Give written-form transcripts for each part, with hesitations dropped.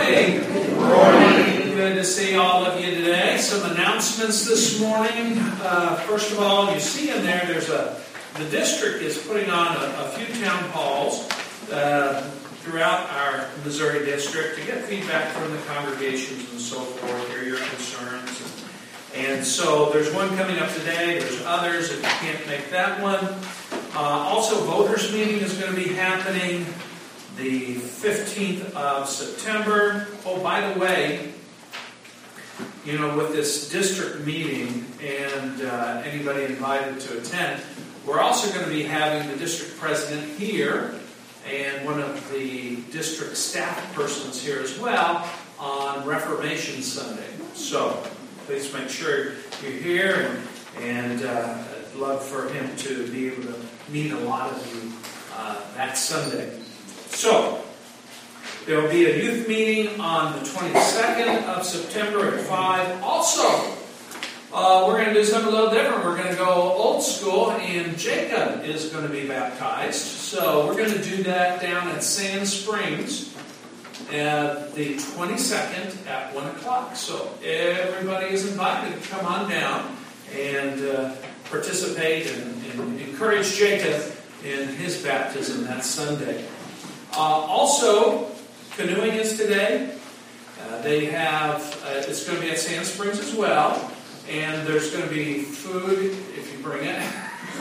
morning. Good morning. Good to see all of you today. Some announcements this morning. First of all, you see in there, the district is putting on a few town halls throughout our Missouri district to get feedback from the congregations and so forth, hear your concerns. And so there's one coming up today. There's others if you can't make that one. Also, voters meeting is going to be happening the 15th of September. Oh, by the way, you know, with this district meeting and anybody invited to attend, we're also going to be having the district president here and one of the district staff persons here as well on Reformation Sunday. So please make sure you're here, and I'd love for him to be able to meet a lot of you that Sunday. So there will be a youth meeting on the 22nd of September at 5. Also, we're going to do something a little different. We're going to go old school, and Jacob is going to be baptized. So we're going to do that down at Sand Springs the 22nd at 1 o'clock. So everybody is invited to come on down and participate and encourage Jacob in his baptism that Sunday. Also, canoeing is today. They have, it's going to be at Sand Springs as well. And there's going to be food, if you bring it.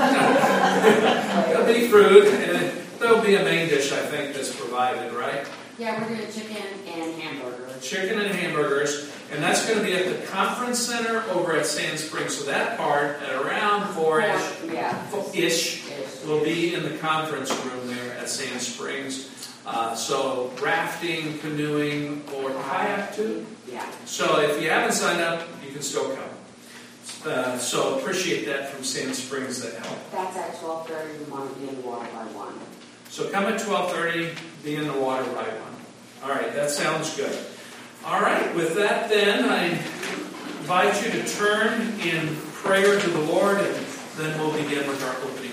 There'll be food, and there'll be a main dish, I think, that's provided, right? Yeah, we're doing chicken and hamburgers. Chicken and hamburgers. And that's going to be at the conference center over at Sand Springs. So that part, at around 4-ish, will be in the conference room there at Sand Springs. So rafting, canoeing, or kayak too? Yeah. So if you haven't signed up, you can still come. So appreciate that from Sand Springs, that help. That's at 12:30. We want to be in the water by 1. So come at 12:30, be in the water by 1. All right, that sounds good. All right, with that then, I invite you to turn in prayer to the Lord, and then we'll begin with our opening.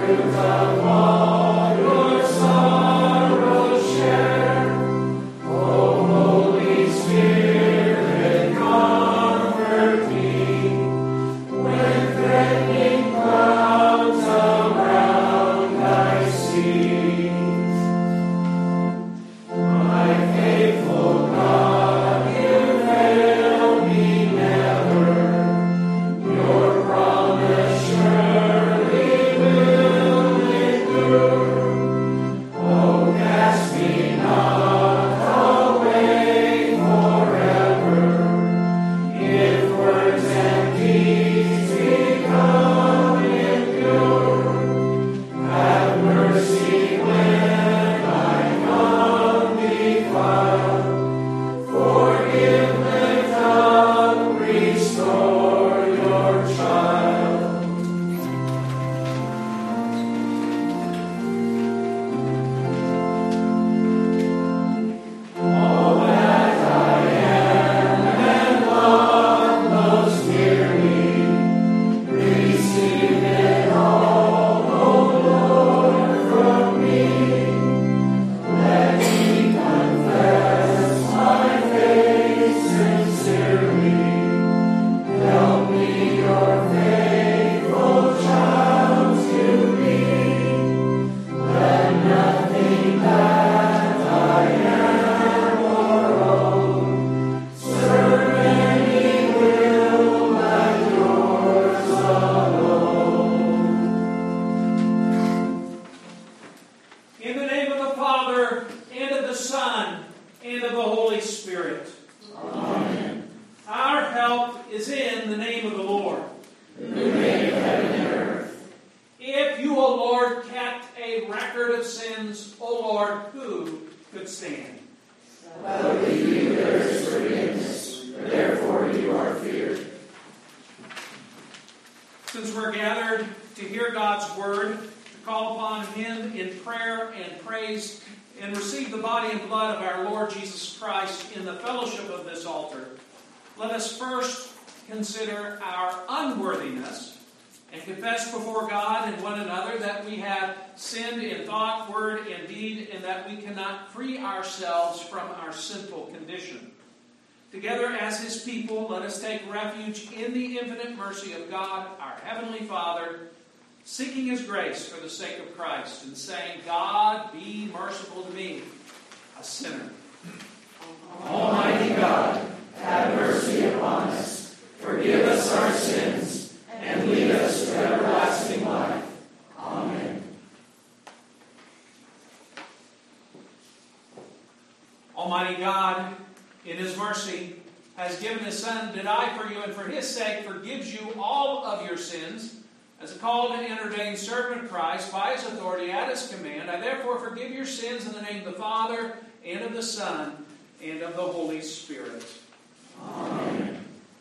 Since we're gathered to hear God's Word, to call upon Him in prayer and praise, and receive the body and blood of our Lord Jesus Christ in the fellowship of this altar, let us first consider our unworthiness and confess before God and one another that we have sinned in thought, word, and deed, and that we cannot free ourselves from our sinful condition. Together as His people, let us take refuge in the infinite mercy of God, our Heavenly Father, seeking His grace for the sake of Christ, and saying, God, be merciful to me, a sinner. Almighty God, have mercy upon us. Forgive us our sins, and lead us to everlasting life. Amen. Almighty God, in His mercy, has given His Son to die for you, and for His sake forgives you all of your sins. As a called and ordained servant of Christ, by His authority at His command, I therefore forgive your sins in the name of the Father, and of the Son, and of the Holy Spirit. Amen.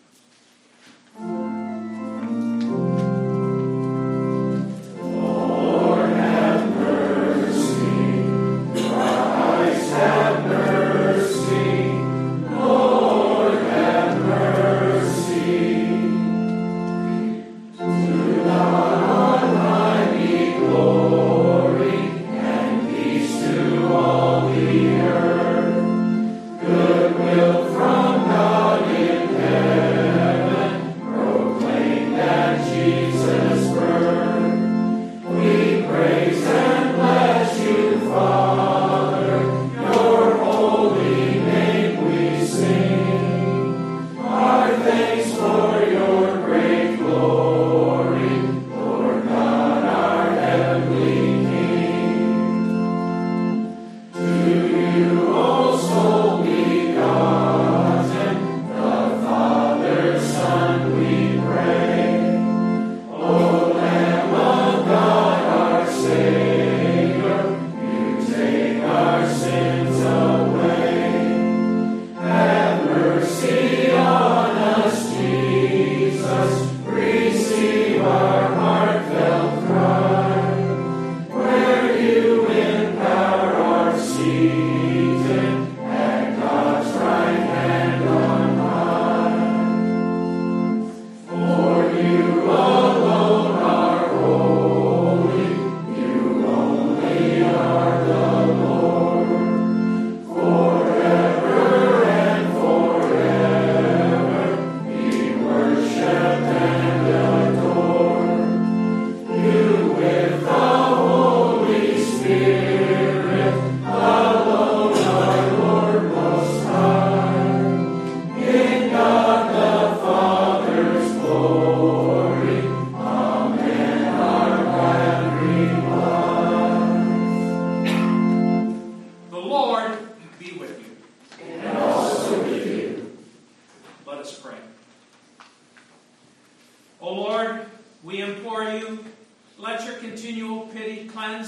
Lord, have mercy. Christ, have mercy. Lord, have mercy. To God Almighty glory and peace to all the earth. Goodwill from God in heaven, proclaim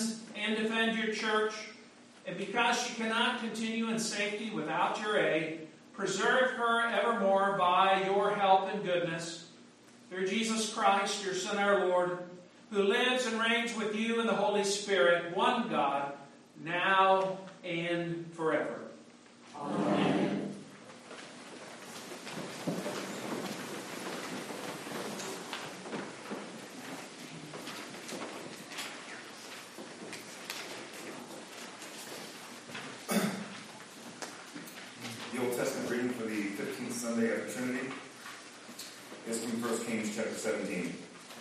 cleanse and defend your church, and because she cannot continue in safety without your aid, preserve her evermore by your help and goodness. Through Jesus Christ, your Son, our Lord, who lives and reigns with you in the Holy Spirit, one God, now and forever. Amen. The Old Testament reading for the 15th Sunday after Trinity is from 1 Kings chapter 17.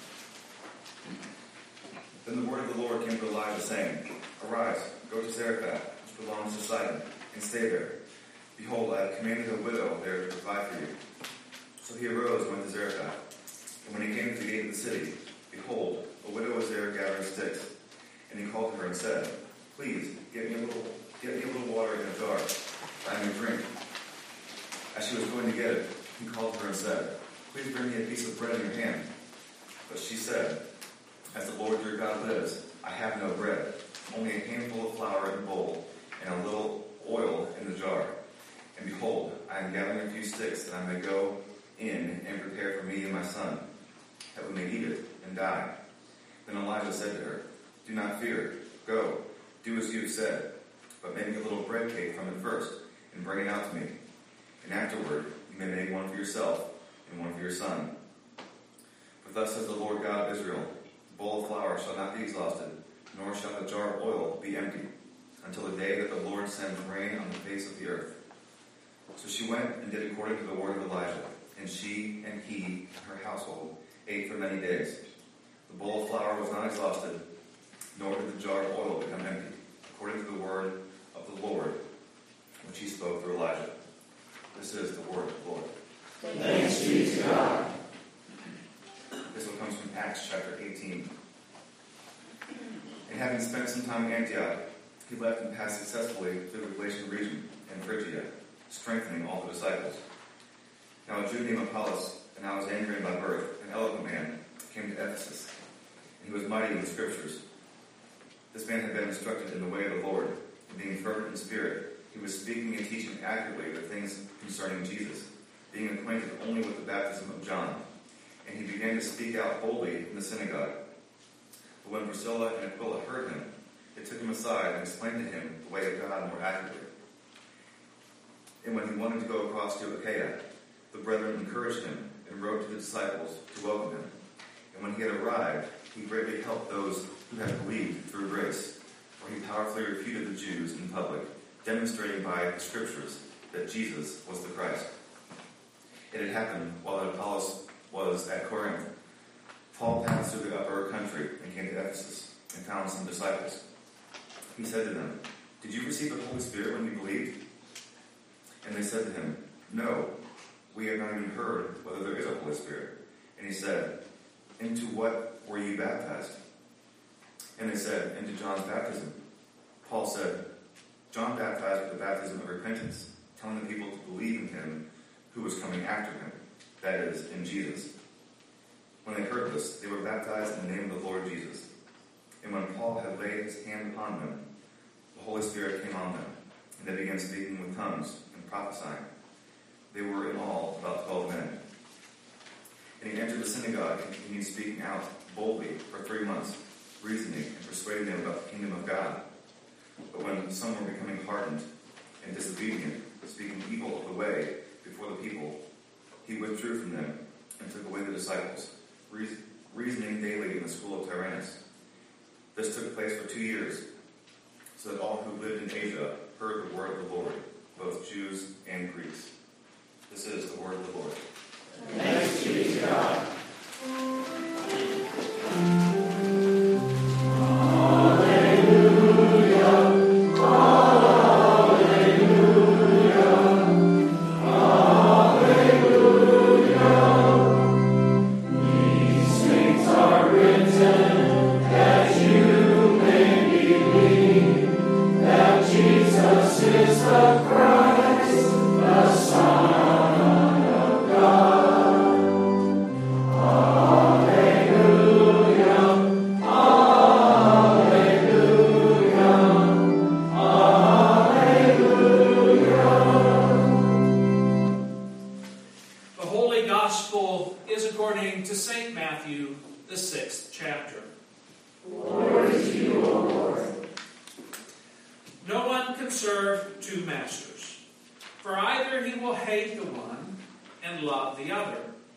Then the word of the Lord came to Elijah, saying, Arise, go to Zarephath, which belongs to Sidon, and stay there. Behold, I have commanded a widow there to provide for you. So he arose and went to Zarephath. And when he came to the gate of the city, behold, a widow was there gathering sticks. And he called to her and said, Please, get me a little water in a jar, that I may drink. As she was going to get it, he called to her and said, Please bring me a piece of bread in your hand. But she said, As the Lord your God lives, I have no bread, only a handful of flour in a bowl, and a little oil in the jar. And behold, I am gathering a few sticks, that I may go in and prepare for me and my son, that we may eat it and die. Then Elijah said to her, Do not fear. Go, do as you have said, but make a little bread cake from it first, and bring it out to me. And afterward you may make one for yourself and one for your son. For thus says the Lord God of Israel, The bowl of flour shall not be exhausted, nor shall the jar of oil be empty, until the day that the Lord sends rain on the face of the earth. So she went and did according to the word of Elijah, and she and he and her household ate for many days. The bowl of flour was not exhausted, nor did the jar of oil become empty, according to the word of the Lord, which he spoke through Elijah. This is the word of the Lord. Thanks be to God. This one comes from Acts chapter 18. And having spent some time in Antioch, he left and passed successfully through the Galatian region and Phrygia, strengthening all the disciples. Now a Jew named Apollos, an Alexandrian by birth, an eloquent man, came to Ephesus, and he was mighty in the Scriptures. This man had been instructed in the way of the Lord, and being fervent in spirit, he was speaking and teaching accurately the things concerning Jesus, being acquainted only with the baptism of John. And he began to speak out boldly in the synagogue. But when Priscilla and Aquila heard him, they took him aside and explained to him the way of God more accurately. And when he wanted to go across to Achaia, the brethren encouraged him and wrote to the disciples to welcome him. And when he had arrived, he greatly helped those who had believed through grace, for he powerfully refuted the Jews in public, demonstrating by the Scriptures that Jesus was the Christ. It had happened while Apollos was at Corinth. Paul passed through the upper country and came to Ephesus and found some disciples. He said to them, Did you receive the Holy Spirit when you believed? And they said to him, No, we have not even heard whether there is a Holy Spirit. And he said, Into what were you baptized? And they said, Into John's baptism. Paul said, John baptized with the baptism of repentance, telling the people to believe in him who was coming after him, that is, in Jesus. When they heard this, they were baptized in the name of the Lord Jesus. And when Paul had laid his hand upon them, the Holy Spirit came on them, and they began speaking with tongues and prophesying. They were in all about 12 men. And he entered the synagogue and continued speaking out boldly for 3 months, reasoning and persuading them about the kingdom of God. But when some were becoming hardened and disobedient, speaking evil of the way before the people, he withdrew from them and took away the disciples, reasoning daily in the school of Tyrannus. This took place for 2 years, so that all who lived in Asia heard the word of the Lord, both Jews and Greeks. This is the word of the Lord. Thanks be to God. Son of God. serve two masters. For either he will hate the one and love the other,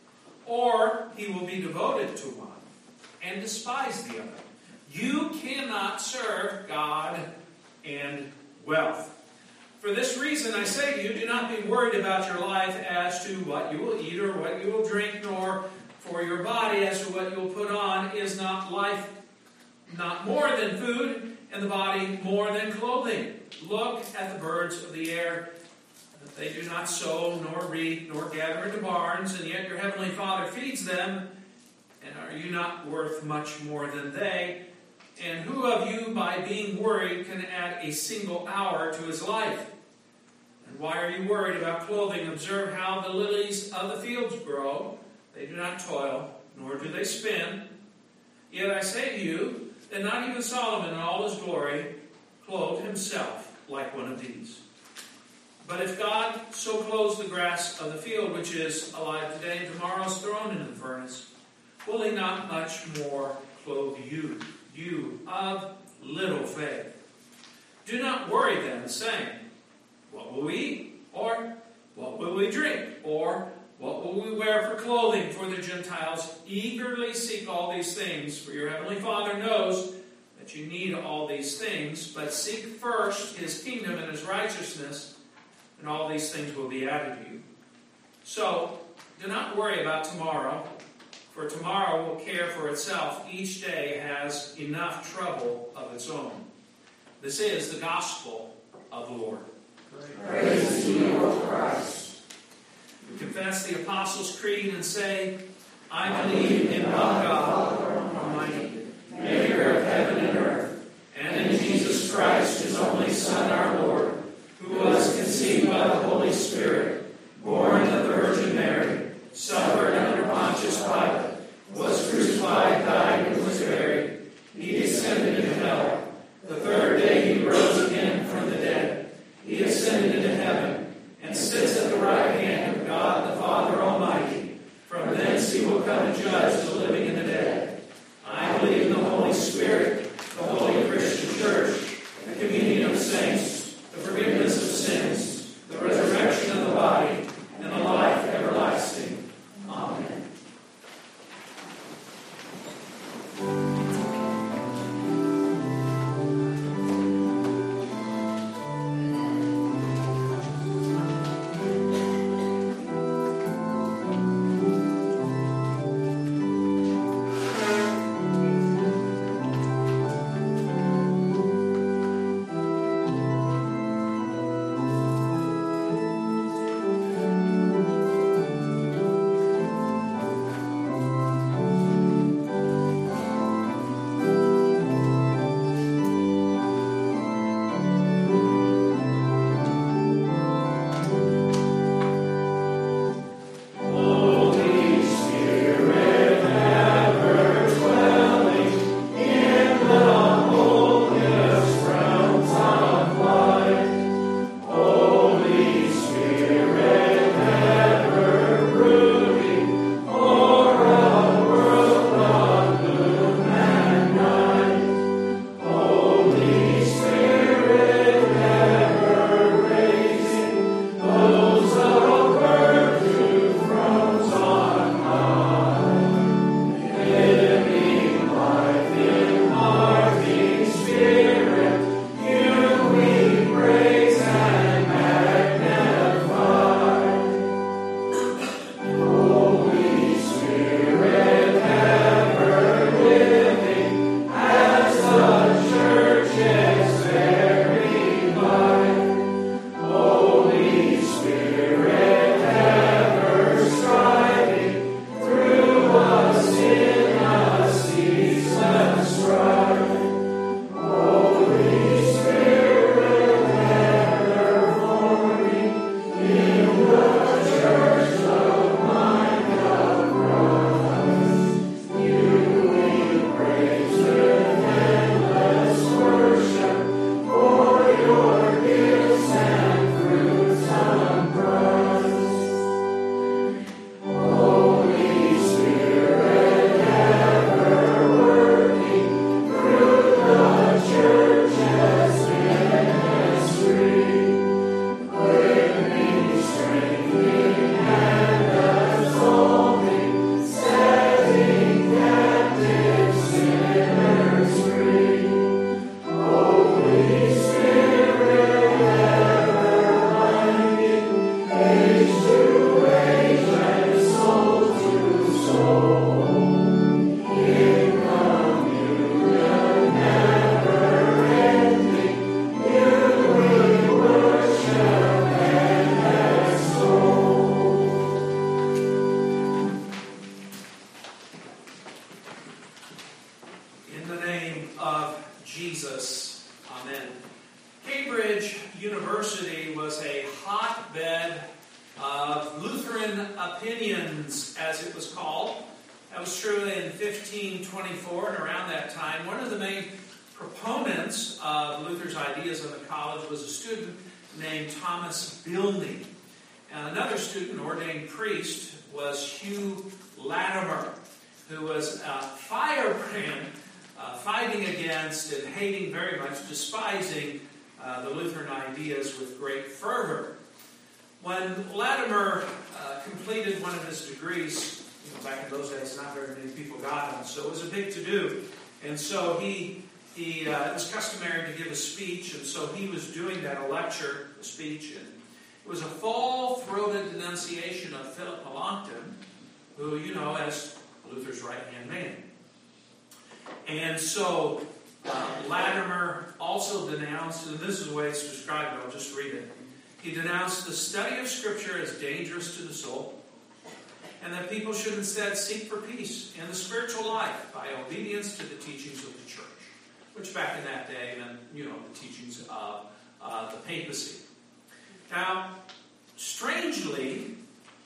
or he will be devoted to one and despise the other. You cannot serve God and wealth. For this reason I say to you, do not be worried about your life as to what you will eat or what you will drink, nor for your body as to what you will put on. Is not life not more than food, and the body more than clothing? Look at the birds of the air, that they do not sow, nor reap, nor gather into barns, and yet your heavenly Father feeds them. And are you not worth much more than they? And who of you, by being worried, can add a single hour to his life? And why are you worried about clothing? Observe how the lilies of the fields grow. They do not toil, nor do they spin. Yet I say to you, that not even Solomon in all his glory clothed himself like one of these. But if God so clothes the grass of the field, which is alive today and tomorrow is thrown into the furnace, will he not much more clothe you, you of little faith? Do not worry then, saying, what will we eat? Or what will we drink? Or what will we wear for clothing? For the Gentiles eagerly seek all these things, for your heavenly Father knows that you need all these things. But seek first his kingdom and his righteousness, and all these things will be added to you. So, do not worry about tomorrow, for tomorrow will care for itself. Each day has enough trouble of its own. This is the gospel of the Lord. Praise to you, O Christ. We confess the Apostles' Creed and say, I believe in one God, Almighty, maker of heaven and earth, and in Jesus Christ, his only Son, our Lord, who was conceived by the Holy Spirit, born of the Virgin Mary, suffered under Pontius Pilate, was crucified, died, and was buried. He descended into hell. The third day he rose again from the dead. He ascended into heaven, and sits at the right hand of God the Father Almighty. From thence he will come and judge the living and the dead. Amen. Cambridge University was a hotbed of Lutheran opinions, as it was called. That was true in 1524, and around that time, one of the main proponents of Luther's ideas in the college was a student named Thomas Bilney. And another student, ordained priest, was Hugh Latimer, who was a firebrand, fighting against and hating very much, despising the Lutheran ideas with great fervor. When Latimer completed one of his degrees, back in those days, not very many people got them, so it was a big to-do. And so it was customary to give a speech, and so he was doing that, a speech, and it was a full-throated denunciation of Philip Melanchthon, who, as Luther's right-hand man. And so Latimer also denounced, and this is the way it's described, I'll just read it. He denounced the study of Scripture as dangerous to the soul, and that people should instead seek for peace in the spiritual life by obedience to the teachings of the church, which back in that day meant, the teachings of the papacy. Now, strangely,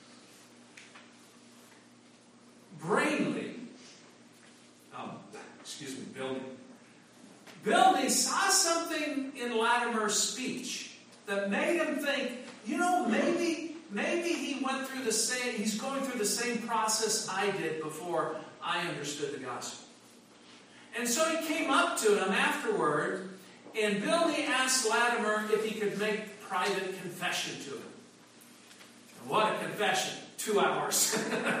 Bilney saw something in Latimer's speech that made him think, maybe he went through he's going through the same process I did before I understood the gospel. And so he came up to him afterward, and Bilney asked Latimer if he could make private confession to him. And what a confession. 2 hours.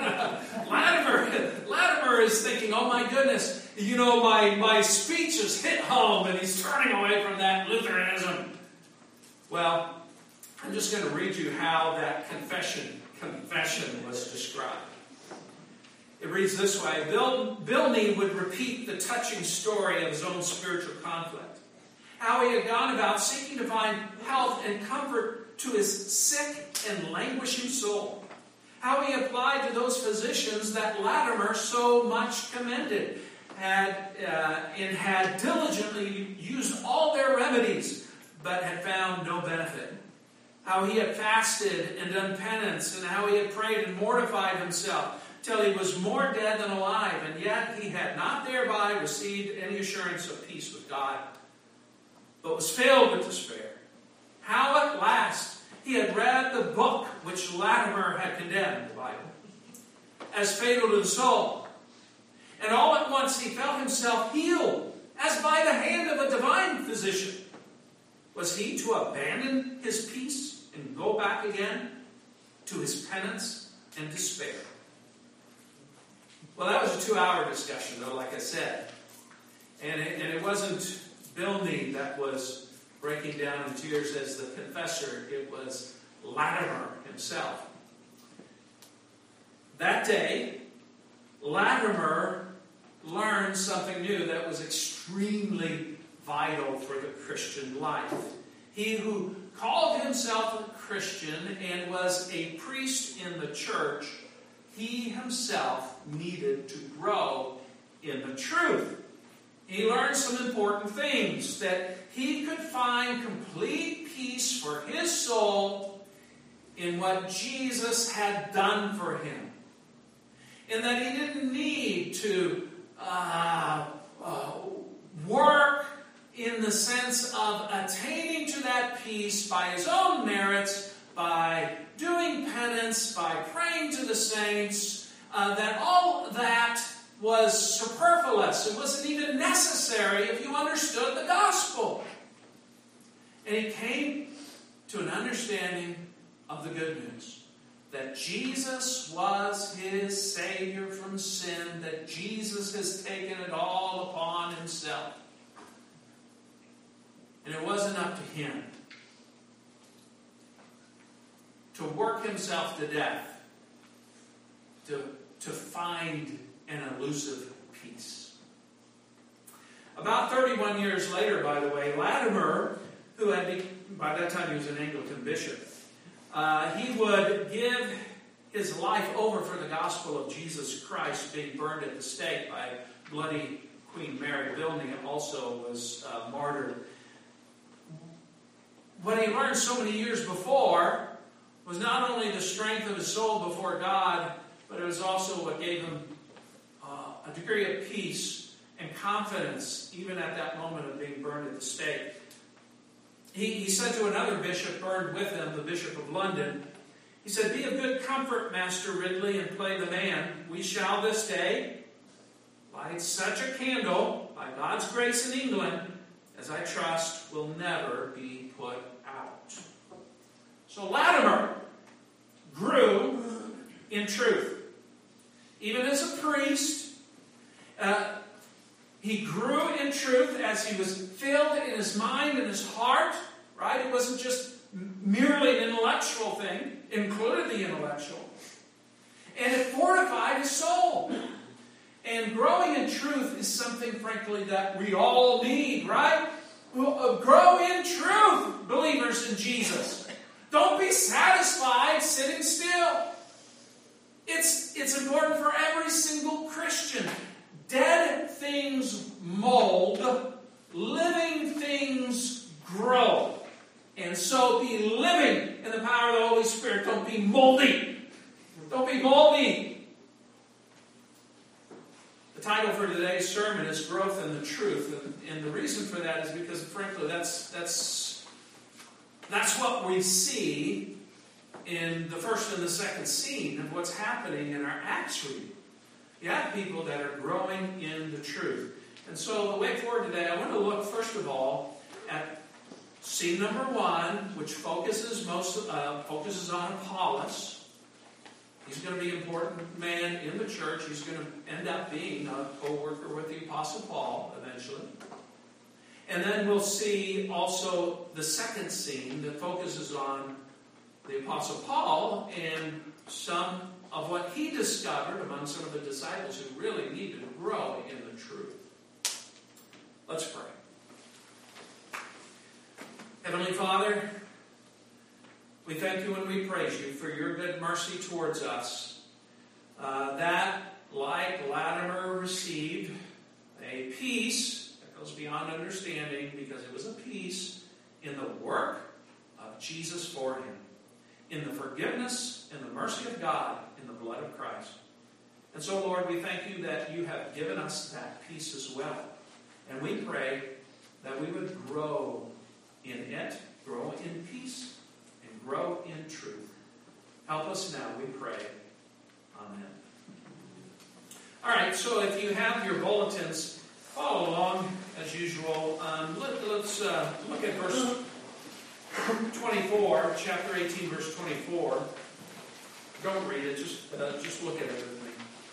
Latimer is thinking, oh my goodness, my speech has hit home, and he's turning away from that Lutheranism. Well, I'm just going to read you how that confession was described. It reads this way. Bilney would repeat the touching story of his own spiritual conflict. How he had gone about seeking to find health and comfort to his sick and languishing soul. How he applied to those physicians that Latimer so much commended, and had diligently used all their remedies, but had found no benefit. How he had fasted and done penance, and how he had prayed and mortified himself, till he was more dead than alive, and yet he had not thereby received any assurance of peace with God, but was filled with despair. How at last he had read the book which Latimer had condemned, the Bible, as fatal to the soul. And all at once he felt himself healed, as by the hand of a divine physician. Was he to abandon his peace and go back again to his penance and despair? Well, that was a 2-hour discussion, though, like I said. And it wasn't Bilney that was breaking down in tears as the confessor. It was Latimer himself. That day, Latimer learned something new that was extremely vital for the Christian life. He who called himself a Christian and was a priest in the church, he himself needed to grow in the truth. He learned some important things, that he could find complete peace for his soul in what Jesus had done for him. And that he didn't need to work in the sense of attaining to that peace by his own merits, by doing penance, by praying to the saints, that all that was superfluous. It wasn't even necessary if you understood the gospel. And he came to an understanding of the good news. That Jesus was his Savior from sin. That Jesus has taken it all upon himself. And it wasn't up to him to work himself to death to find an elusive peace. About 31 years later, by the way, Latimer, who had by that time he was an Anglican bishop, he would give his life over for the gospel of Jesus Christ, being burned at the stake by bloody Queen Mary. Bilney also was martyred. what he learned so many years before was not only the strength of his soul before God, but it was also what gave him a degree of peace and confidence, even at that moment of being burned at the stake. He said to another bishop burned with him, the Bishop of London, he said, "Be of good comfort, Master Ridley, and play the man. We shall this day light such a candle, by God's grace in England, as I trust will never be put out." So Latimer grew in truth. Even as a priest, he grew in truth as he was filled in his mind and his heart, right? It wasn't just merely an intellectual thing. It included the intellectual. And it fortified his soul. And growing in truth is something, frankly, that we all need, right? Grow in truth, believers in Jesus. Don't be satisfied sitting still. It's important for every single Christian. Dead things mold, living things grow. And so be living in the power of the Holy Spirit. Don't be moldy. Don't be moldy. The title for today's sermon is Growth in the Truth. And the reason for that is because, frankly, that's what we see in the first and the second scene of what's happening in our Acts reading. You have people that are growing in the truth. And so the way forward today, I want to look, first of all, at scene number 1, which focuses on Apollos. He's going to be an important man in the church. He's going to end up being a co-worker with the Apostle Paul eventually. And then we'll see also the second scene that focuses on the Apostle Paul and some of what he discovered among some of the disciples who really needed to grow in the truth. Let's pray. Heavenly Father, we thank you and we praise you for your good mercy towards us. That, like Latimer received, a peace that goes beyond understanding, because it was a peace in the work of Jesus for him, in the forgiveness and the mercy of God in the blood of Christ. And so, Lord, we thank you that you have given us that peace as well. And we pray that we would grow in it, grow in peace, and grow in truth. Help us now, we pray. Amen. All right, so if you have your bulletins, follow along as usual. Let's look at verse 24, chapter 18, verse 24. Don't read it, just look at it with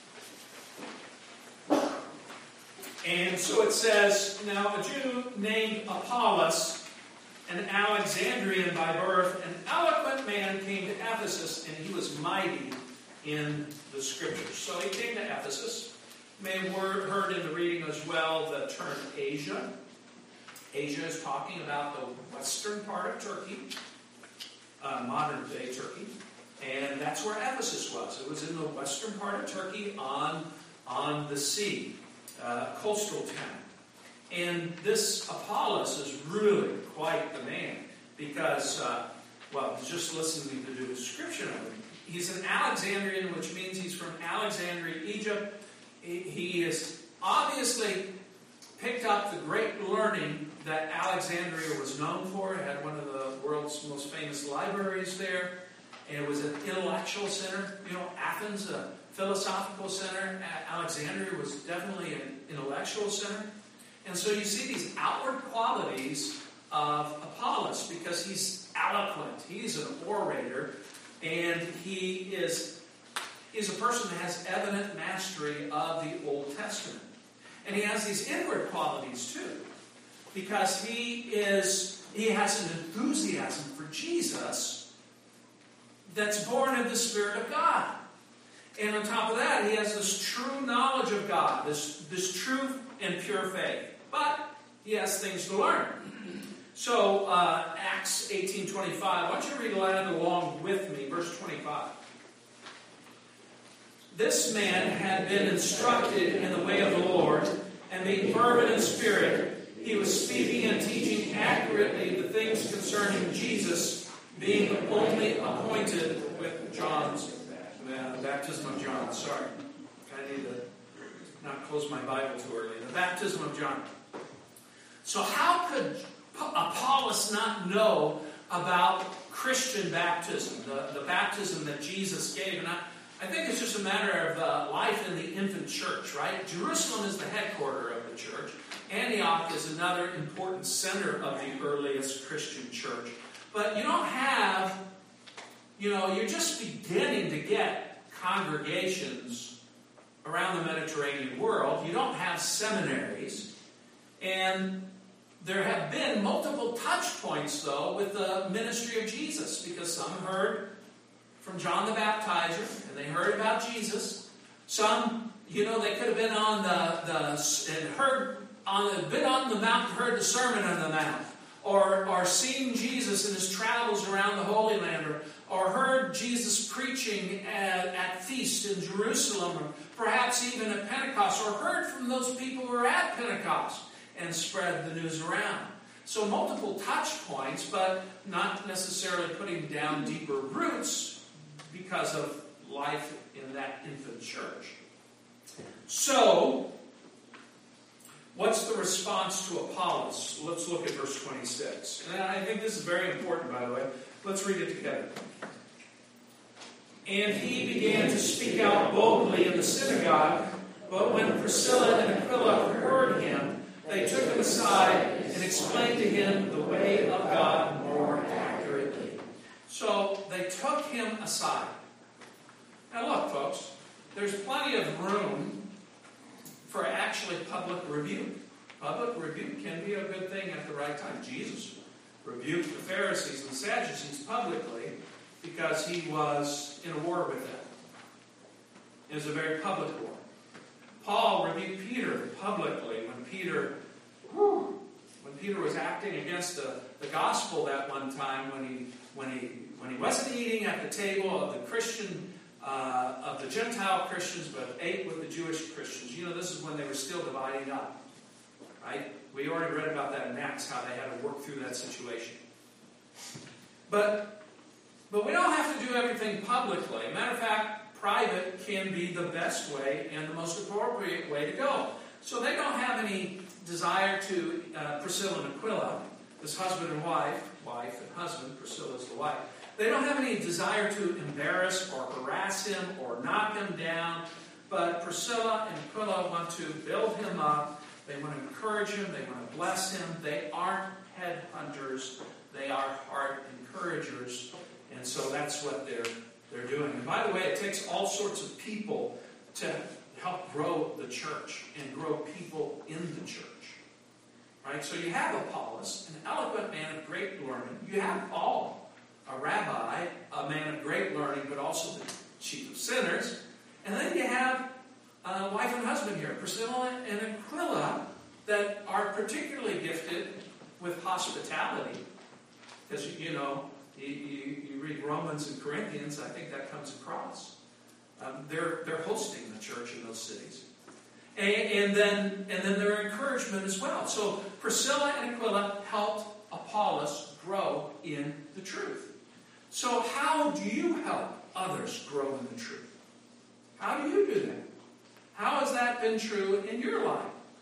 me. And so it says, "Now a Jew named Apollos, an Alexandrian by birth, an eloquent man, came to Ephesus, and he was mighty in the Scriptures." So he came to Ephesus. You may have heard in the reading as well the term Asia. Asia is talking about the western part of Turkey, modern-day Turkey, and that's where Ephesus was. It was in the western part of Turkey on the sea, coastal town. And this Apollos is really quite the man, because, just listening to the description of him, he's an Alexandrian, which means he's from Alexandria, Egypt. He has obviously picked up the great learning that Alexandria was known for. It had one of the world's most famous libraries there. And it was an intellectual center. You know, Athens, a philosophical center. Alexandria was definitely an intellectual center. And so you see these outward qualities of Apollos, because he's eloquent. He's an orator. And he's a person that has evident mastery of the Old Testament. And he has these inward qualities too, because he has an enthusiasm for Jesus that's born of the Spirit of God. And on top of that, he has this true knowledge of God, this truth and pure faith. But he has things to learn. So, Acts 18:25. Why don't you read along with me, verse 25. "This man had been instructed in the way of the Lord, and being fervent in spirit, he was speaking and teaching accurately the things concerning Jesus being only appointed with John's baptism of John. Sorry, I need to not close my Bible too early. The baptism of John. So how could Apollos not know about Christian baptism, the baptism that Jesus gave? And I think it's just a matter of life in the infant church, right? Jerusalem is the headquarters of the church. Antioch is another important center of the earliest Christian church. But you don't have, you're just beginning to get congregations around the Mediterranean world. You don't have seminaries. And there have been multiple touch points, though, with the ministry of Jesus, because some heard from John the Baptizer, and they heard about Jesus. Some, they could have been on been on the mountain, heard the Sermon on the Mount, or seen Jesus in his travels around the Holy Land, or heard Jesus preaching at feast in Jerusalem, or perhaps even at Pentecost, or heard from those people who were at Pentecost and spread the news around. So multiple touch points, but not necessarily putting down deeper roots because of life in that infant church. So, what's the response to Apollos? Let's look at verse 26. And I think this is very important, by the way. Let's read it together. And he began to speak out boldly in the synagogue, but when Priscilla and Aquila heard him, they took him aside and explained to him the way of God more accurately. So they took him aside. Now look, folks, there's plenty of room for actually public rebuke. Public rebuke can be a good thing at the right time. Jesus rebuked the Pharisees and the Sadducees publicly because he was in a war with them. It was a very public war. Paul rebuked Peter publicly when Peter was acting against the gospel that one time when he wasn't eating at the table of the Christian of the Gentile Christians, but ate with the Jewish Christians. This is when they were still dividing up, right? We already read about that in Acts, how they had to work through that situation. But we don't have to do everything publicly. Matter of fact, private can be the best way and the most appropriate way to go. So they don't have any desire to, Priscilla and Aquila, this husband and wife and husband, Priscilla's the wife, they don't have any desire to embarrass or harass him or knock him down, but Priscilla and Aquila want to build him up. They want to encourage him. They want to bless him. They aren't headhunters. They are heart encouragers. And so that's what they're doing. And by the way, it takes all sorts of people to help grow the church and grow people in the church. Right? So you have Apollos, an eloquent man of great learning. You have Paul, a rabbi, a man of great learning, but also the chief of sinners. And then you have a wife and husband here, Priscilla and Aquila, that are particularly gifted with hospitality. Because, you read Romans and Corinthians, I think that comes across. They're hosting the church in those cities. And then their encouragement as well. So Priscilla and Aquila helped Apollos grow in the truth. So how do you help others grow in the truth? How do you do that? How has that been true in your life?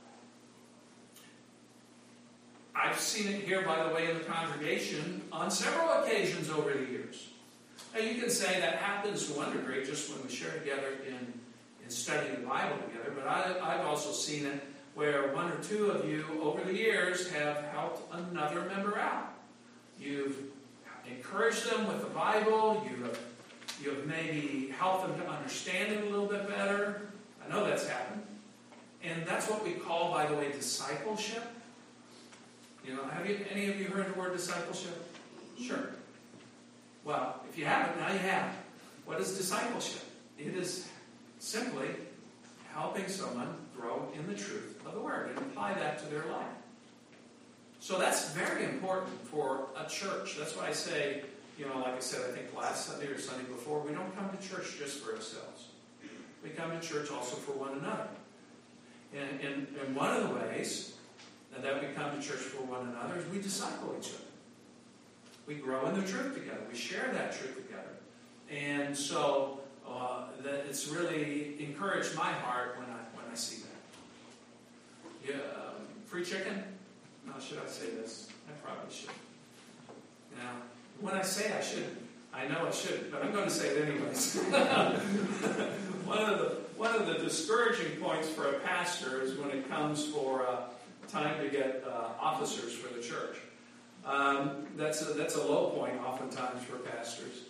I've seen it here, by the way, in the congregation on several occasions over the years. Now you can say that happens to one degree just when we share together in studying the Bible together, but I've also seen it where one or two of you over the years have helped another member out. You've encouraged them with the Bible. You have maybe helped them to understand it a little bit better. I know that's happened. And that's what we call, by the way, discipleship. Have any of you heard the word discipleship? Sure. Well, if you haven't, now you have. What is discipleship? It is simply helping someone grow in the truth of the Word and apply that to their life. So that's very important for a church. That's why I say, like I said, I think last Sunday or Sunday before, we don't come to church just for ourselves. We come to church also for one another. And one of the ways that we come to church for one another is we disciple each other. we grow in the truth together. We share that truth together. And so that it's really encouraged my heart when I see that. Yeah, free chicken? No, should I say this? I probably should. Now, when I say I shouldn't, I know I shouldn't, but I'm going to say it anyways. One of the discouraging points for a pastor is when it comes for time to get officers for the church. That's a low point oftentimes for pastors.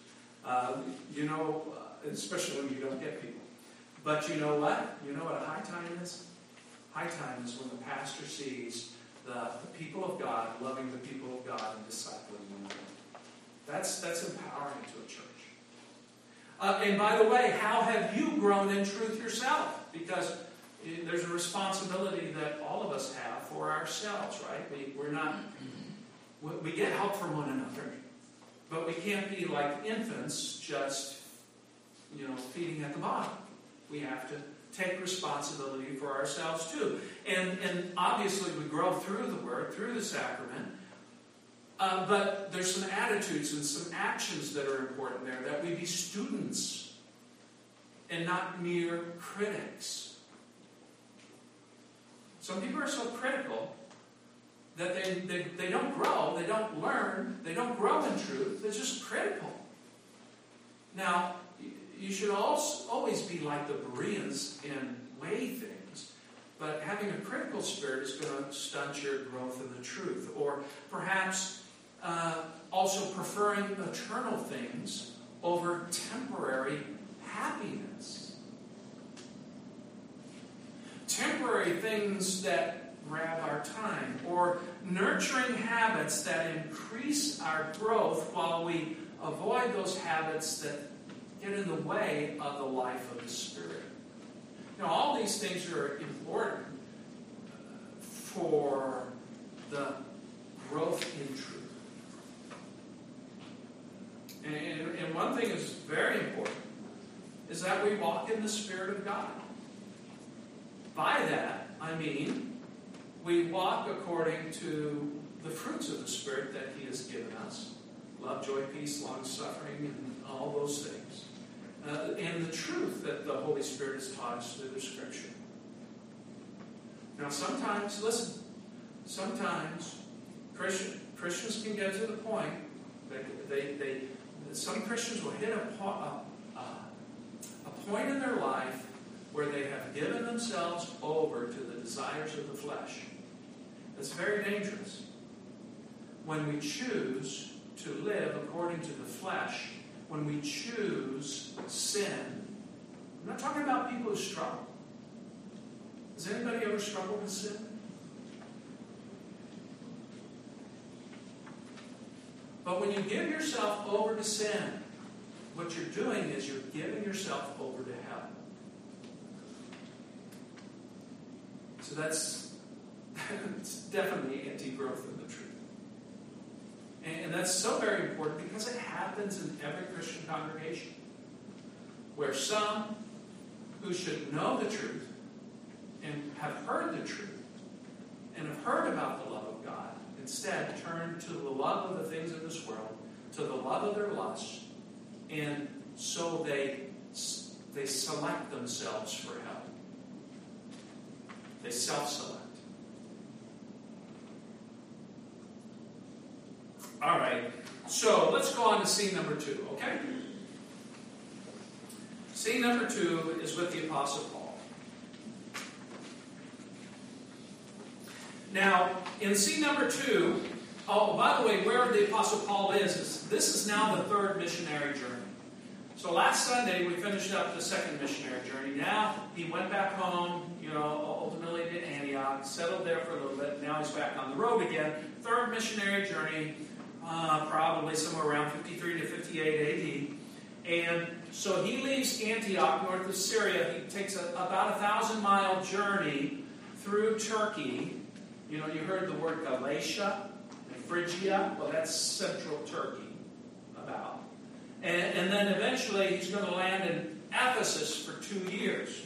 Especially when you don't get people. But you know what? You know what a high time is? High time is when the pastor sees the people of God loving the people of God and discipling one another. That's empowering to a church. And by the way, how have you grown in truth yourself? Because there's a responsibility that all of us have for ourselves, right? We get help from one another, but we can't be like infants just, feeding at the bottom. We have to take responsibility for ourselves too. And obviously we grow through the Word, through the sacrament, but there's some attitudes and some actions that are important there, that we be students and not mere critics. Some people are so critical that they don't grow, they don't learn, they don't grow in truth, they're just critical. Now, you should always be like the Bereans and weigh things, but having a critical spirit is going to stunt your growth in the truth. Or perhaps also preferring eternal things over temporary happiness. Temporary things that grab our time, or nurturing habits that increase our growth while we avoid those habits that get in the way of the life of the Spirit. All these things are important for the growth in truth. And one thing is very important, is that we walk in the Spirit of God. By that, I mean, we walk according to the fruits of the Spirit that He has given us. Love, joy, peace, long-suffering, and all those things. And the truth that the Holy Spirit has taught us through the Scripture. Now sometimes Christians can get to the point, some Christians will hit a point in their life where they have given themselves over to the desires of the flesh. It's very dangerous. When we choose to live according to the flesh, when we choose sin, I'm not talking about people who struggle. Has anybody ever struggled with sin? But when you give yourself over to sin, what you're doing is you're giving yourself over to hell. So that's definitely anti-growth in the truth. And that's so very important because it happens in every Christian congregation, where some who should know the truth and have heard the truth and have heard about the love of God instead turn to the love of the things of this world, to the love of their lust, and so they select themselves for hell. They self-select. All right, so let's go on to scene number 2, okay? Scene number 2 is with the Apostle Paul. Now, in scene number 2, by the way, where the Apostle Paul is this is now the 3rd missionary journey. So last Sunday, we finished up the 2nd missionary journey. Now, he went back home, ultimately to Antioch, settled there for a little bit. Now he's back on the road again. 3rd missionary journey, probably somewhere around 53 to 58 AD. And so he leaves Antioch, north of Syria. He takes about 1,000-mile journey through Turkey. You heard the word Galatia and Phrygia. Well, that's central Turkey, about. And then eventually he's going to land in Ephesus for 2 years.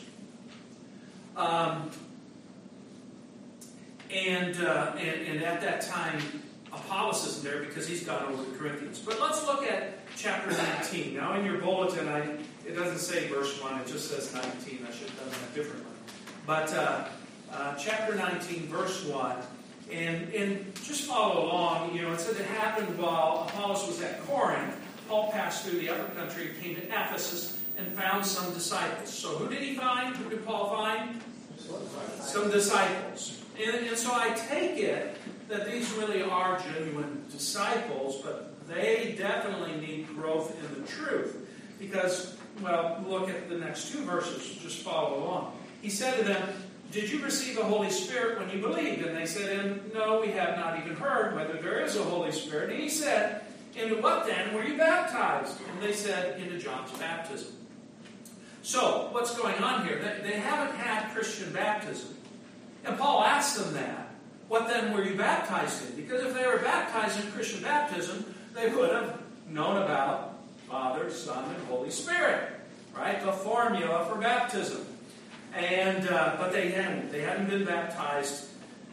And at that time, Apollos isn't there because he's gone over to Corinthians. But let's look at chapter 19. Now in your bulletin, it doesn't say verse 1, it just says 19. I should have done that differently. But chapter 19, verse 1. And just follow along. You know, it said it happened while Apollos was at Corinth. Paul passed through the upper country, came to Ephesus, and found some disciples. So who did he find? Who did Paul find? Some disciples. And so I take it that these really are genuine disciples, but they definitely need growth in the truth. Because, well, look at the next two verses. Just follow along. He said to them, "Did you receive the Holy Spirit when you believed?" And they said to him, "No, we have not even heard whether there is a Holy Spirit." And he said, "Into what then were you baptized?" And they said, "Into John's baptism." So, what's going on here? They haven't had Christian baptism. And Paul asked them that. What then were you baptized in? Because if they were baptized in Christian baptism, they would have known about Father, Son, and Holy Spirit. Right? The formula for baptism. And but they hadn't been baptized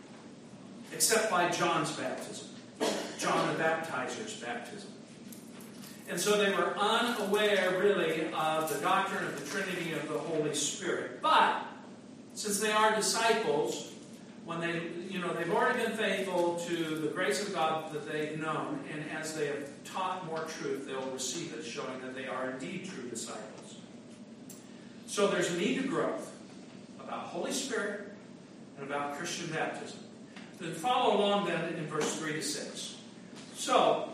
except by John's baptism. John the Baptizer's baptism. And so they were unaware, really, of the doctrine of the Trinity of the Holy Spirit. But, since they are disciples, when they've already been faithful to the grace of God that they've known, and as they have taught more truth, they'll receive it, showing that they are indeed true disciples. So there's a need to growth about Holy Spirit and about Christian baptism. Then follow along then in verse 3 to 6. So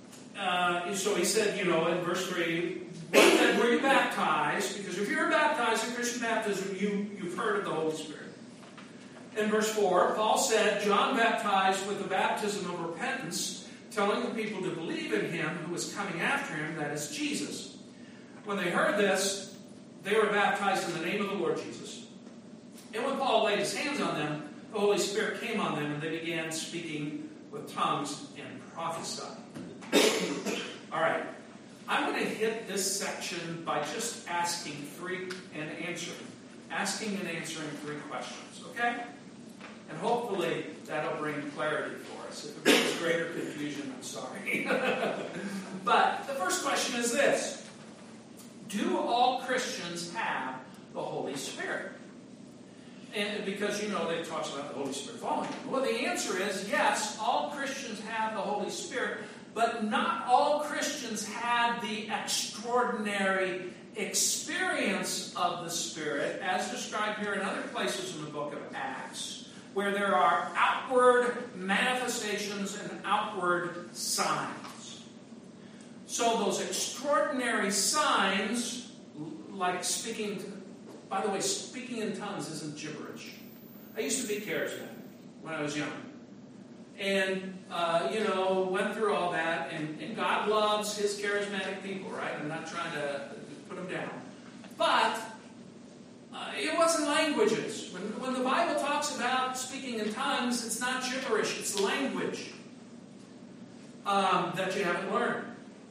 he said, in verse 3, what then were you baptized? Because if you're baptized in Christian baptism, you've heard of the Holy Spirit. In verse 4, Paul said, John baptized with the baptism of repentance, telling the people to believe in him who was coming after him, that is Jesus. When they heard this, they were baptized in the name of the Lord Jesus. And when Paul laid his hands on them, the Holy Spirit came on them, and they began speaking with tongues and prophesying. All right. I'm going to hit this section by just asking and answering three questions, okay? And hopefully that'll bring clarity for us. If it brings greater confusion, I'm sorry. But the first question is this. Do all Christians have the Holy Spirit? And because, they talks about the Holy Spirit falling. Well, the answer is yes, all Christians have the Holy Spirit, but not all Christians have the extraordinary experience of the Spirit, as described here in other places in the book of Acts, where there are outward manifestations and outward signs. So those extraordinary signs, like speaking in tongues isn't gibberish. I used to be charismatic when I was young. And, went through all that. And God loves his charismatic people, right? I'm not trying to put them down. But it wasn't languages. When the Bible talks about speaking in tongues, it's not gibberish. It's language that you haven't learned.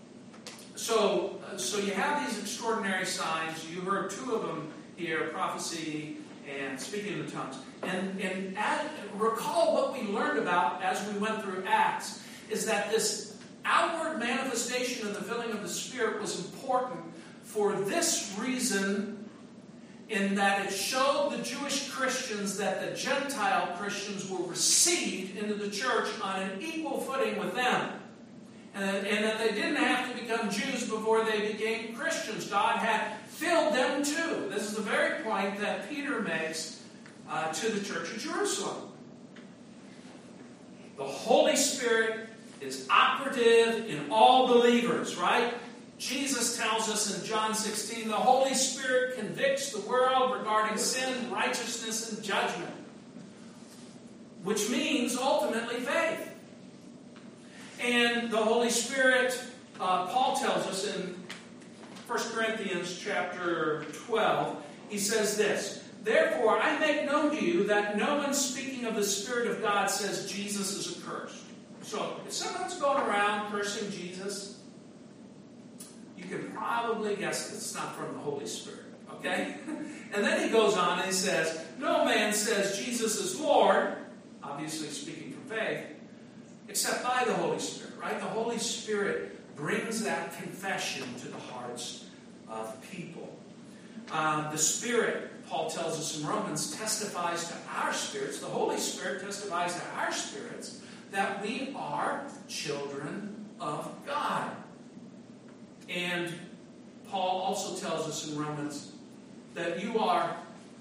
So you have these extraordinary signs. You heard two of them here, prophecy and speaking in tongues. And recall what we learned about as we went through Acts, is that this outward manifestation of the filling of the Spirit was important for this reason, in that it showed the Jewish Christians that the Gentile Christians were received into the church on an equal footing with them. And that they didn't have to become Jews before they became Christians. God had filled them too. This is the very point that Peter makes to the church of Jerusalem. The Holy Spirit is operative in all believers, right? Jesus tells us in John 16, the Holy Spirit convicts the world regarding sin, righteousness, and judgment. Which means, ultimately, faith. And the Holy Spirit, Paul tells us in 1 Corinthians chapter 12, he says this, therefore I make known to you that no one speaking of the Spirit of God says Jesus is accursed. So if someone's going around cursing Jesus, you can probably guess that it's not from the Holy Spirit. Okay? And then he goes on and he says, no man says Jesus is Lord, obviously speaking from faith, except by the Holy Spirit, right? The Holy Spirit brings that confession to the hearts of people. The Spirit, Paul tells us in Romans, testifies to our spirits. The Holy Spirit testifies to our spirits that we are children of God. And Paul also tells us in Romans that you are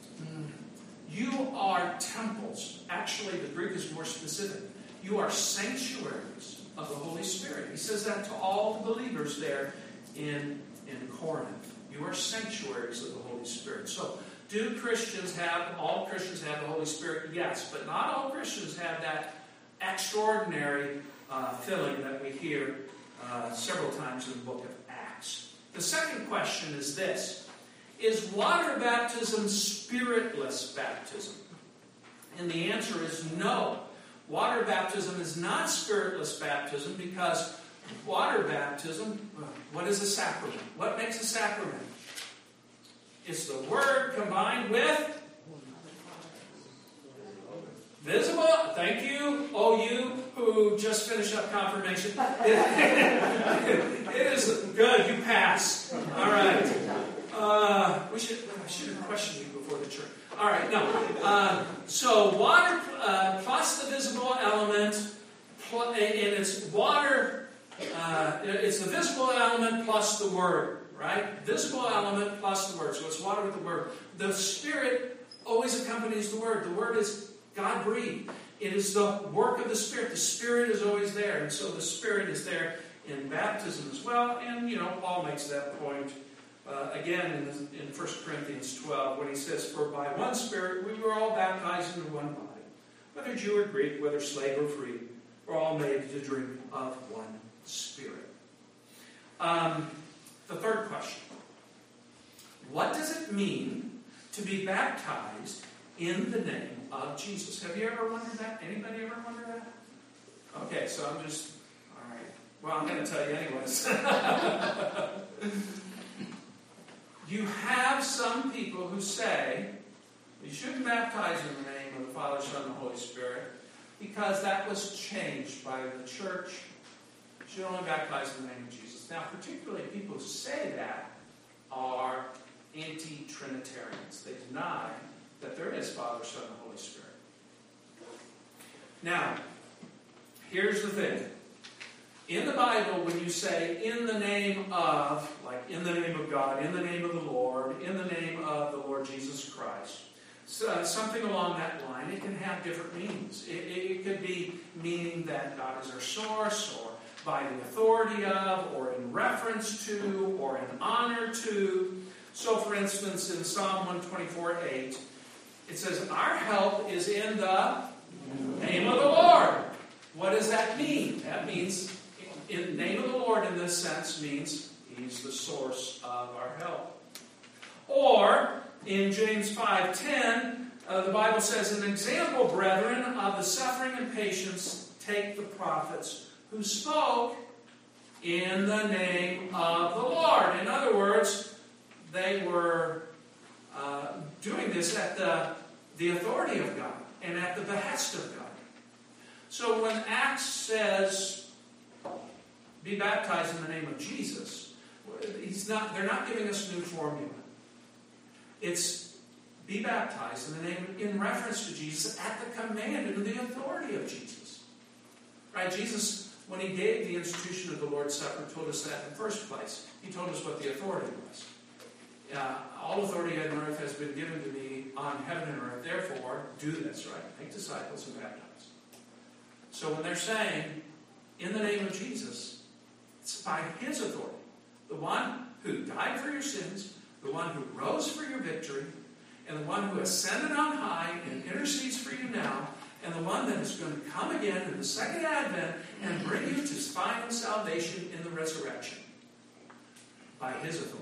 temples. Actually, the Greek is more specific. You are sanctuaries of the Holy Spirit. He says that to all the believers there in Corinth. You are sanctuaries of the Holy Spirit. So, do all Christians have the Holy Spirit? Yes, but not all Christians have that extraordinary filling that we hear several times in the book of Acts. The second question is this: is water baptism spiritless baptism? And the answer is no. Water baptism is not spiritless baptism, because water baptism, what is a sacrament? What makes a sacrament? It's the Word combined with visible. Thank you, you who just finished up confirmation. It is good. You passed. All right. I should have questioned you before the church. All right. No. So water plus the visible element, and it's water. It's the visible element plus the Word. Right? Visible element plus the Word. So it's water with the Word. The Spirit always accompanies the Word. The Word is God-breathed. It is the work of the Spirit. The Spirit is always there. And so the Spirit is there in baptism as well. And, Paul makes that point again in 1 Corinthians 12 when he says, "For by one Spirit we were all baptized into one body. Whether Jew or Greek, whether slave or free, we're all made to drink of one Spirit." The third question: what does it mean to be baptized in the name of Jesus? Have you ever wondered that? Anybody ever wondered that? Okay, so all right. Well, I'm going to tell you anyways. You have some people who say you shouldn't baptize in the name of the Father, Son, and Holy Spirit because that was changed by the church. You should only baptize in the name of Jesus. Now, particularly people who say that are anti-Trinitarians. They deny that there is Father, Son, and Holy Spirit. Now, here's the thing. In the Bible, when you say in the name of, like in the name of God, in the name of the Lord, in the name of the Lord Jesus Christ, something along that line, it can have different meanings. It could be meaning that God is our source, or by the authority of, or in reference to, or in honor to. So, for instance, in Psalm 124:8, it says, "Our help is in the name of the Lord." What does that mean? That means, in the name of the Lord in this sense, means He's the source of our help. Or, in James 5:10, the Bible says, "An example, brethren, of the suffering and patience, take the prophets who spoke in the name of the Lord." In other words, they were doing this at the authority of God and at the behest of God. So when Acts says, "Be baptized in the name of Jesus," they're not giving us a new formula. It's be baptized in reference to Jesus at the command and the authority of Jesus. Right? Jesus, when He gave the institution of the Lord's Supper, told us that in the first place. He told us what the authority was. All authority on earth has been given to me on heaven and earth. Therefore, do this, right? Make disciples and baptize. So when they're saying, in the name of Jesus, it's by His authority. The one who died for your sins, the one who rose for your victory, and the one who ascended on high and intercedes for you now, and the one that is going to come again in the second advent and bring you to final salvation in the resurrection. By His authority.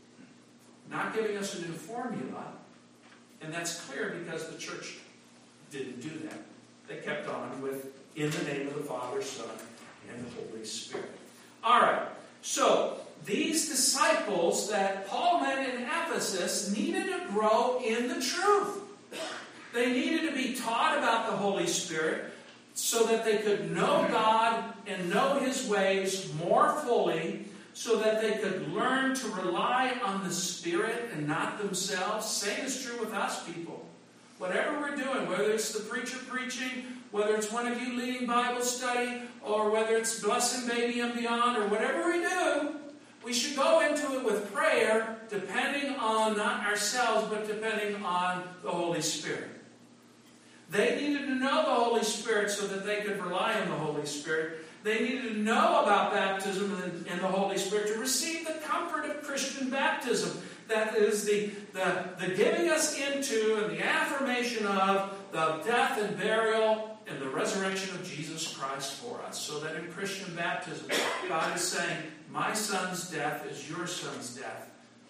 Not giving us a new formula, and that's clear because the church didn't do that. They kept on with, in the name of the Father, Son, and the Holy Spirit. All right, so these disciples that Paul met in Ephesus needed to grow in the truth. They needed to be taught about the Holy Spirit. so that they could know God and know His ways more fully, so that they could learn to rely on the Spirit and not themselves. Same is true with us, people. Whatever we're doing, whether it's the preacher preaching, whether it's one of you leading Bible study, or whether it's Blessing Baby and Beyond, or whatever we do, we should go into it with prayer, depending on not ourselves, but depending on the Holy Spirit. They needed to know the Holy Spirit so that they could rely on the Holy Spirit. They needed to know about baptism in the Holy Spirit to receive the comfort of Christian baptism. That is the giving us into and the affirmation of the death and burial and the resurrection of Jesus Christ for us. So that in Christian baptism, God is saying, my son's death is your son's death.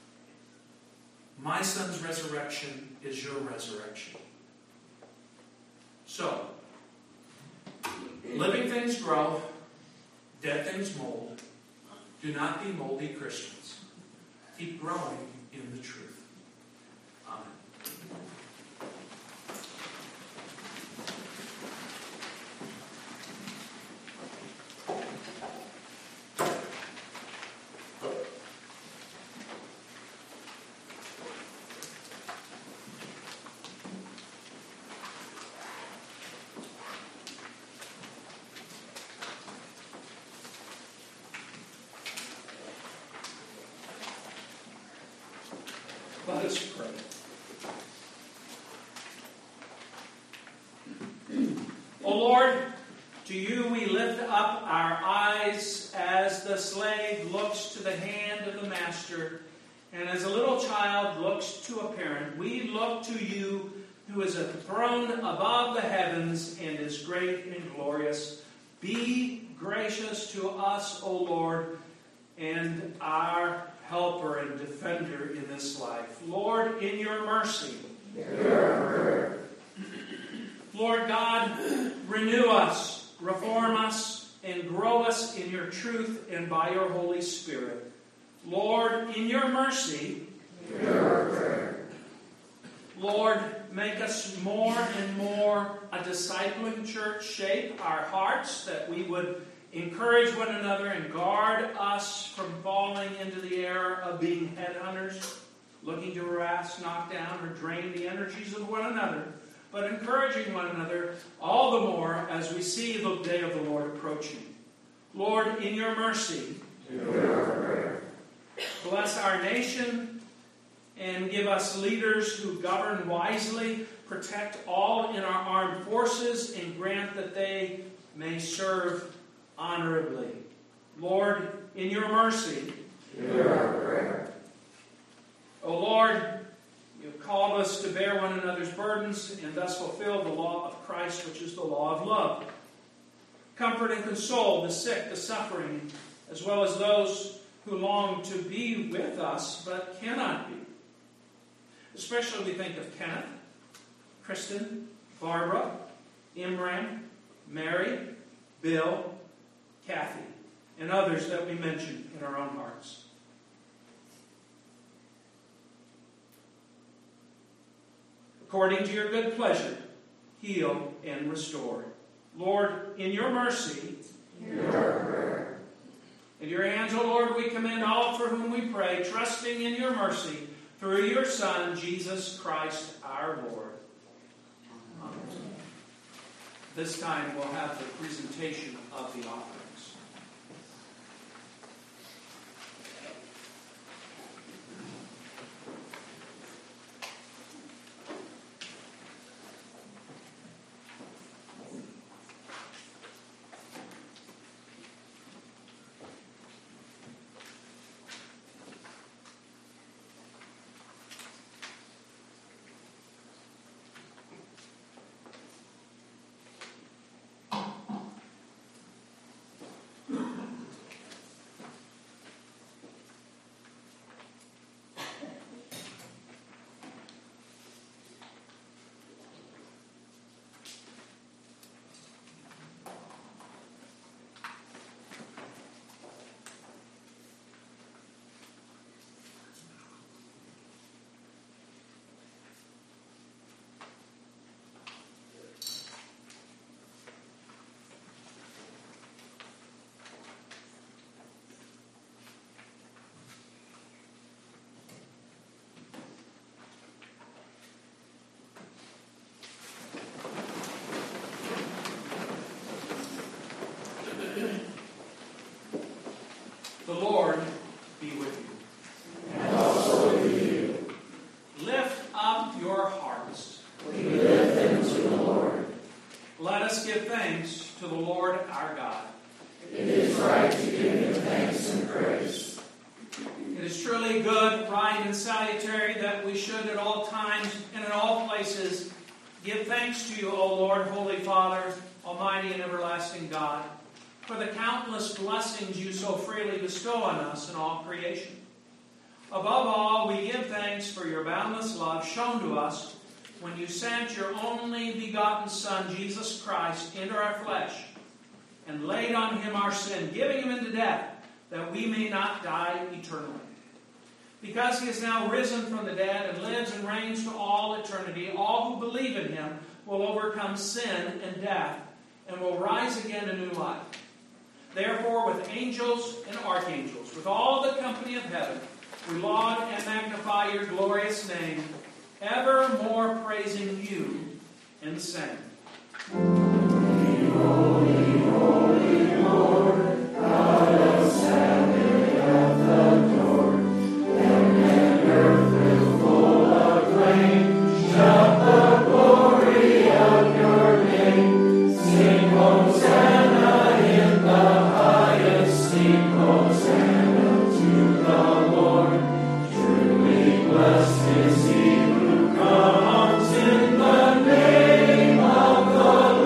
My son's resurrection is your resurrection. So, living things grow, dead things mold. Do not be moldy Christians. Keep growing in the truth. Amen. Let us pray. O Lord, to you we lift up our eyes as the slave looks to the hand of the master, and as a little child looks to a parent. We look to you, who is a throne above the heavens and is great and glorious. Be gracious to us, O Lord, and our helper and defender in this life. Lord, in your mercy, Lord God, renew us, reform us, and grow us in your truth and by your Holy Spirit. Lord, in your mercy, Lord, make us more and more a discipling church. Shape our hearts that we would encourage one another and guard us from falling into the error of being headhunters, looking to harass, knock down, or drain the energies of one another, but encouraging one another all the more as we see the day of the Lord approaching. Lord, in your mercy, bless our nation and give us leaders who govern wisely, protect all in our armed forces, and grant that they may serve honorably. Lord, in your mercy, O Lord, you have called us to bear one another's burdens and thus fulfill the law of Christ, which is the law of love. Comfort and console the sick, the suffering, as well as those who long to be with us but cannot be. Especially we think of Kenneth, Kristen, Barbara, Imran, Mary, Bill, Kathy, and others that we mention in our own hearts. According to your good pleasure, heal and restore. Lord, in your mercy, in your hands, O Lord, we commend all for whom we pray, trusting in your mercy, through your Son, Jesus Christ our Lord. Amen. This time we'll have the presentation of the offerings. The Lord be with you. And also with you. Lift up your hearts. We lift them to the Lord. Let us give thanks to the Lord our God. It is right to give him thanks and praise. It is truly good, right, and salutary that we should at all times and in all places give thanks to you, O Lord, Holy Father, Almighty and everlasting God, for the countless blessings you so freely bestow on us in all creation. Above all, we give thanks for your boundless love shown to us when you sent your only begotten Son, Jesus Christ, into our flesh and laid on him our sin, giving him into death, that we may not die eternally. Because he is now risen from the dead and lives and reigns to all eternity, all who believe in him will overcome sin and death and will rise again to new life. Therefore, with angels and archangels, with all the company of heaven, we laud and magnify your glorious name, evermore praising you and saying, Holy, holy, holy Lord, God of heaven and the Lord, heaven and earth with full acclaim, shout the glory of your name. Sing Hosanna in the highest, sing Hosanna to the Lord. Truly blessed is he who comes in the name of the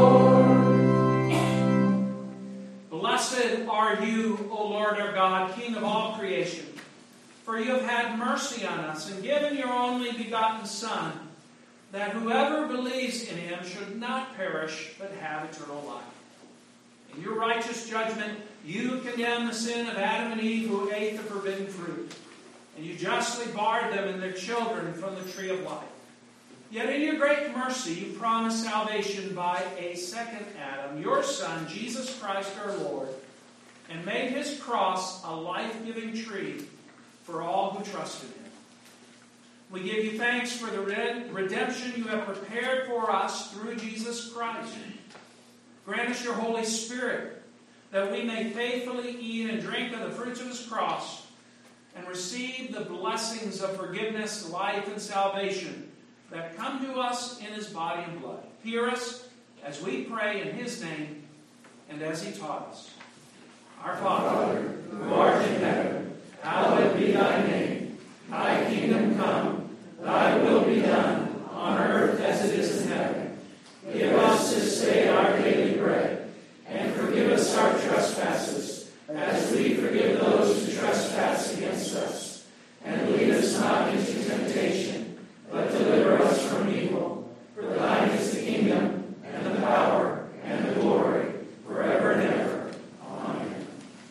Lord. Blessed are you, O Lord our God, King of all creation, for you have had mercy on us and given your only begotten Son, that whoever believes in him should not perish but have eternal life. In your righteous judgment, you condemn the sin of Adam and Eve who ate the forbidden fruit, and you justly barred them and their children from the tree of life. Yet in your great mercy, you promised salvation by a second Adam, your Son, Jesus Christ our Lord, and made his cross a life-giving tree for all who trust in him. We give you thanks for the redemption you have prepared for us through Jesus Christ. Grant us your Holy Spirit, that we may faithfully eat and drink of the fruits of his cross, and receive the blessings of forgiveness, life, and salvation that come to us in his body and blood. Hear us as we pray in his name and as he taught us. Our Father, who art in heaven, hallowed be thy name. Thy kingdom come, thy will be done, on earth as it is in heaven. Give us this day our daily bread, and forgive us our trespasses, as we forgive those who trespass against us. And lead us not into temptation, but deliver us from evil. For thine is the kingdom, and the power, and the glory, forever and ever. Amen.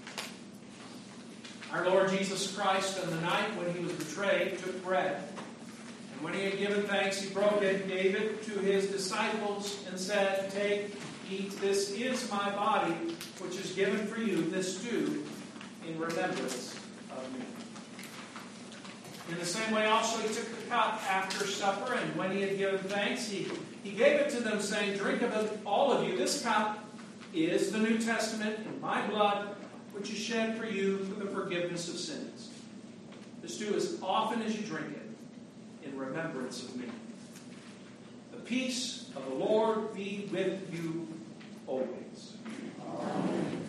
Our Lord Jesus Christ, on the night when he was betrayed, took bread. And when he had given thanks, he broke it, gave it to his disciples, and said, "Take, eat, this is my body, which is given for you. This do in remembrance of me." In the same way also he took the cup after supper, and when he had given thanks, he gave it to them, saying, "Drink of it, all of you. This cup is the New Testament in my blood, which is shed for you for the forgiveness of sins. This do as often as you drink it in remembrance of me." The peace of the Lord be with you always. Amen.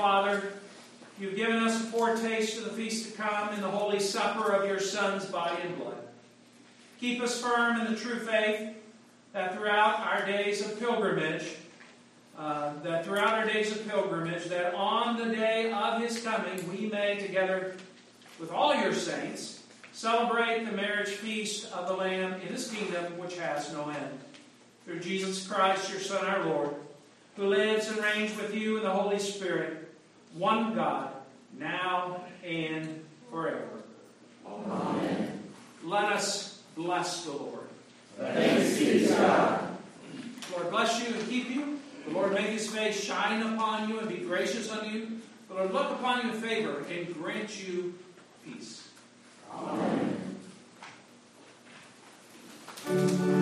Father, you've given us a foretaste of the feast to come in the holy supper of your Son's body and blood. Keep us firm in the true faith, that throughout our days of pilgrimage, that on the day of his coming, we may, together with all your saints, celebrate the marriage feast of the Lamb in his kingdom, which has no end. Through Jesus Christ, your Son, our Lord, who lives and reigns with you in the Holy Spirit, one God, now and forever. Amen. Let us bless the Lord. Thanks be to God. The Lord bless you and keep you. The Lord make his face shine upon you and be gracious unto you. The Lord look upon you in favor and grant you peace. Amen.